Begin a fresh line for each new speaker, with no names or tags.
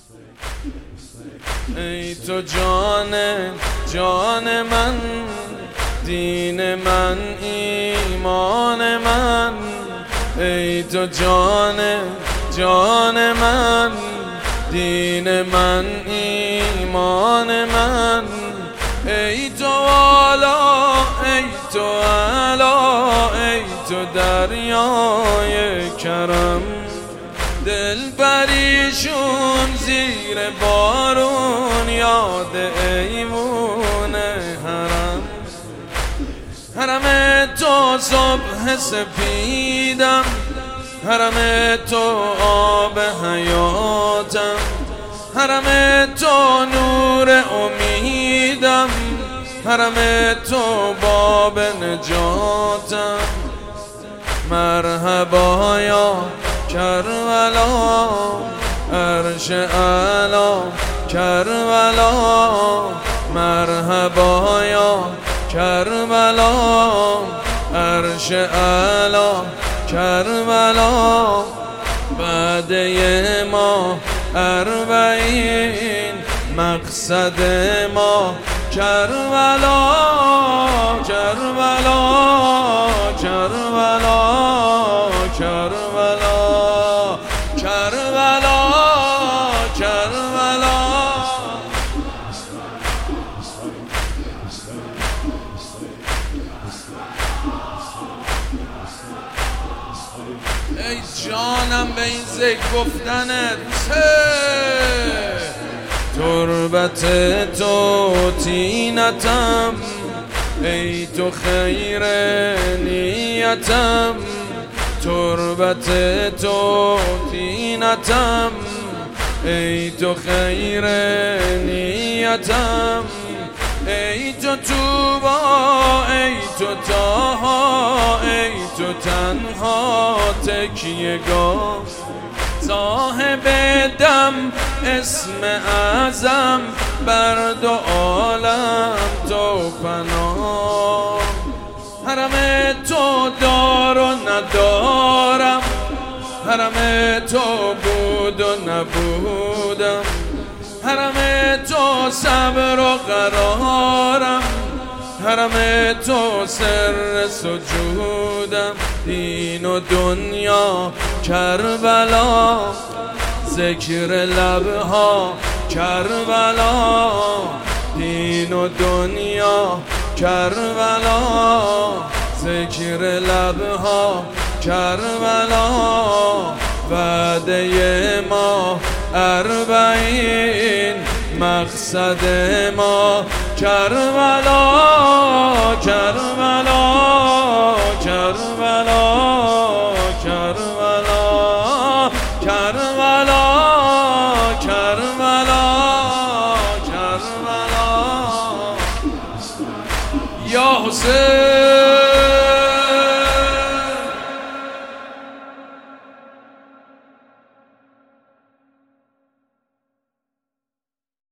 ای تو جان من، دین من، ایمان من. ای تو جان من، دین من، ایمان من. ای تو والا، ای تو علا، ای تو دریای کرم. دل پریشون زیر بارون، یاد ایوون حرم. حرم تو صبح سپیدم، حرم تو آب حیاتم. حرم تو نور امیدم، حرم تو باب نجاتم. مرحبا یا کربلا، عرش اعلا کربلا. مرحبا یا کربلا، عرش اعلا کربلا. وعده ما 40، مقصد ما کربلا کربلا کربلا کربلا کربلا کربلا. ای جانم به این ذکر گفتنت، تربت تو تینتم. ای تو خیر نیتم، تربت تو تینتم. ای تو خیر نیتم. ای تو توبا، ای تو تاها، ای تو تنها تکیه‌گاه. صاحب دم، اسم اعظم، بر دو عالم تو پناه. حرم تو دار و ندارم، حرم تو بود و نبودم. حرم تو صبر و قرارم، حرم تو سر سجودم. دین و دنیا کربلا، ذکر لبها کربلا. دین و دنیا کربلا، ذکر لبها کربلا. وعده ما 40، مقصد ما کربلا کربلا کربلا کربلا کربلا کربلا کربلا. یا حسین.